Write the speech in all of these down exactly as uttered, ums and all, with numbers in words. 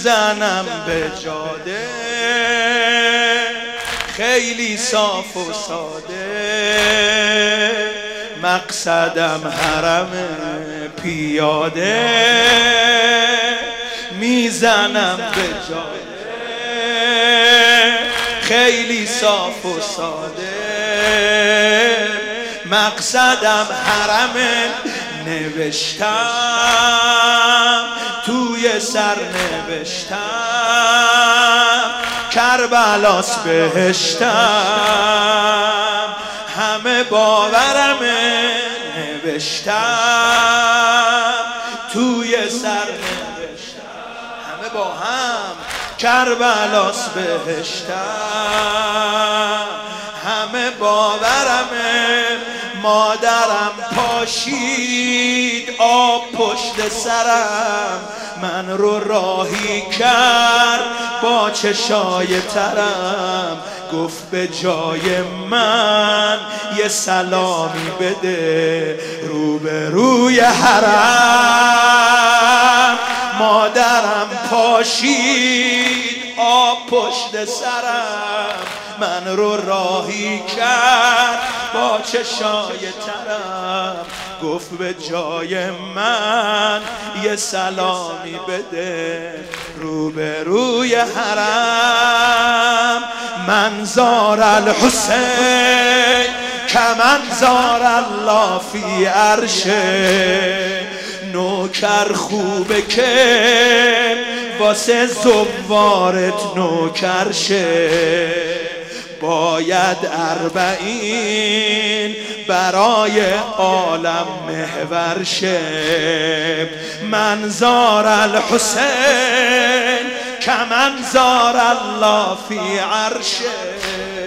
میزنم به جاده خیلی صاف و ساده، مقصدم حرم پیاده، میزنم به جاده خیلی صاف و ساده، مقصدم حرم. نوشتم توی سر نوشتم کربلاس بهشتم، همه باورمه. نوشتم توی سر نوشتم همه با هم کربلاس بهشتم، همه باورمه. مادرم پاشید آب پشت سرم، من رو راهی کرد با چشای ترم، گفت به جای من یه سلامی بده روبروی حرم. مادرم پاشید آب پشت سرم، من رو راهی کرد با چشای ترم، گفت به جای من یه سلامی بده روبروی حرم. منظار الحسین کمنظار الله فی عرشه، نوکر خوبه که واسه زوارت نوکر شه، باید اربعین برای عالم محور شه. منظار الحسین کمنظار الله فی عرشه،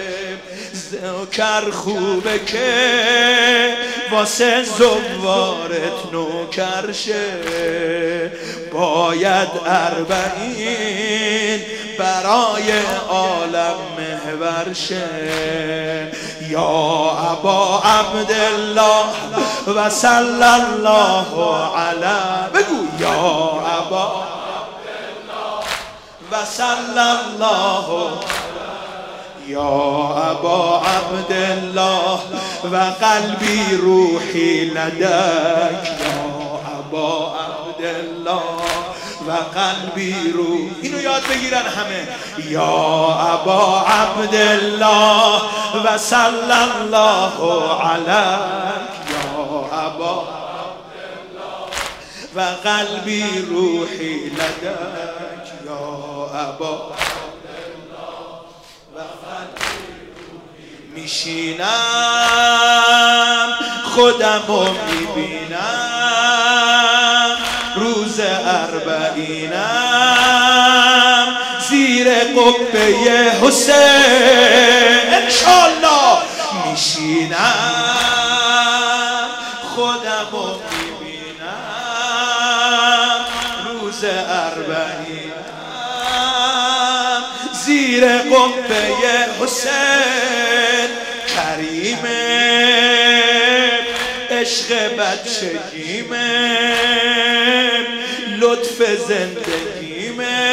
نوکر خوبه که واسه زوارت نوکر شه، باید اربعین برای عالم محور شه. یا ابا عبدالله و صلی الله علیه، بگو یا ابا عبدالله و صلی الله، یا ابا عبدالله و قلبی روحی لدک، یا ابا عبدالله و قلبی روح. اینو یاد بگیرن همه. یا ابا عبدالله و صلی الله علیک، یا ابا عبدالله و قلبی روحی لدک، یا ابا میشینم خودمو میبینم روز اربعینم زیر قبه حسین انشالله. میشینم خودمو میبینم روز اربعینم زیر قبه حسین، کریمه عشق بچگیمه لطف زندگیمه،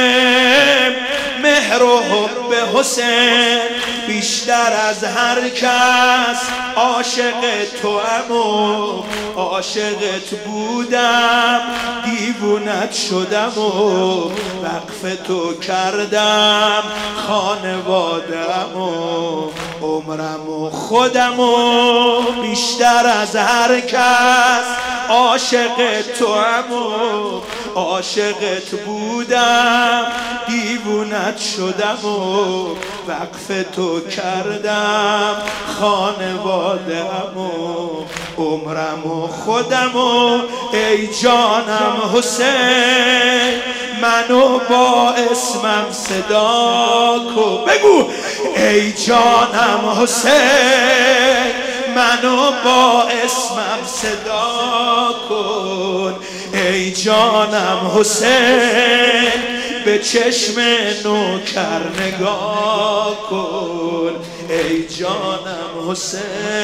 مهر و حب حسین بیشتر از هر کس عاشق توام و عاشقت بودم، دیوونت شدم و وقف تو کردم، خانوادم و عمرم و خودم و بیشتر از هر کس عاشق توام و عاشقت بودم، دیوونت شدم و وقف تو کردم، خانوادم و عمرم و خودم و ای جانم حسین منو با اسمم صدا کن، بگو ای جانم حسین منو با اسمم صدا کن، ای جانم حسین به چشم نوکر نگاه کن، ای جانم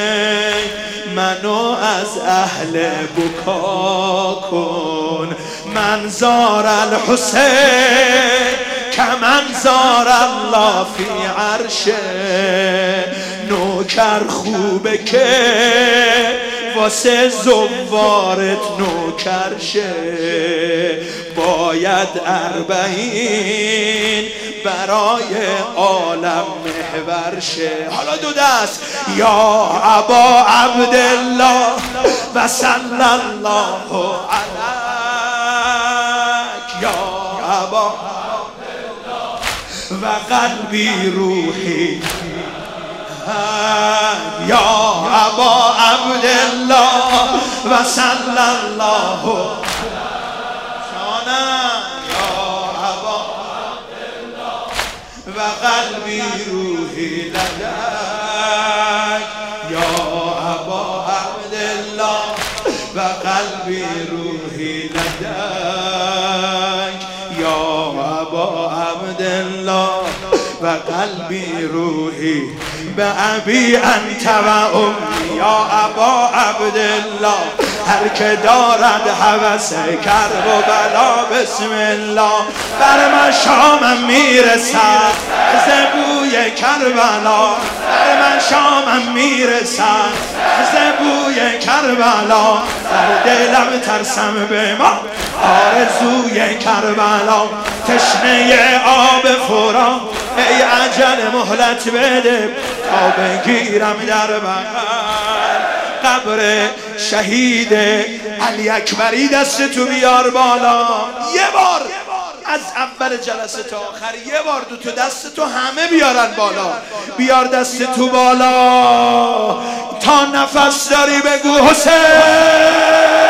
حسین منو از اهل بکا کن، منظار الحسین کمنظار الله فی عرشه. نوکر خوبه که واسه زوارت نوکر شه، باید اربعین برای عالم محور شه. حالا دو دست یا ابا عبدالله و صلی الله علیک، یا ابا و قلبی روحی، یا ابا عبدالله و صلی الله جانم، یا ابا عبدالله و قلبی روحی لدیک، یا ابا عبدالله و قلبی روحی لدیک، یا ابا عبدالله و قلبی روحی به ابی انت و امی، یا ابا عبدالله. هر که دارد هوس کرب و بلا بسم الله، بر مشامم میرسد ز بوی کربلا، بر مشامم میرسد ز بوی کربلا، در دلم ترسم به ما آرزوی کربلا. تشنه آب فرات ای عجل مهلت بده تا بگیرم در بغل قبر شهید علی اکبری. دست تو بیار بالا یه بار، از اول جلسه تا آخر یه بار دو تا دست تو همه بیارن بالا. بیار دست تو بالا تا نفس داری بگو حسین.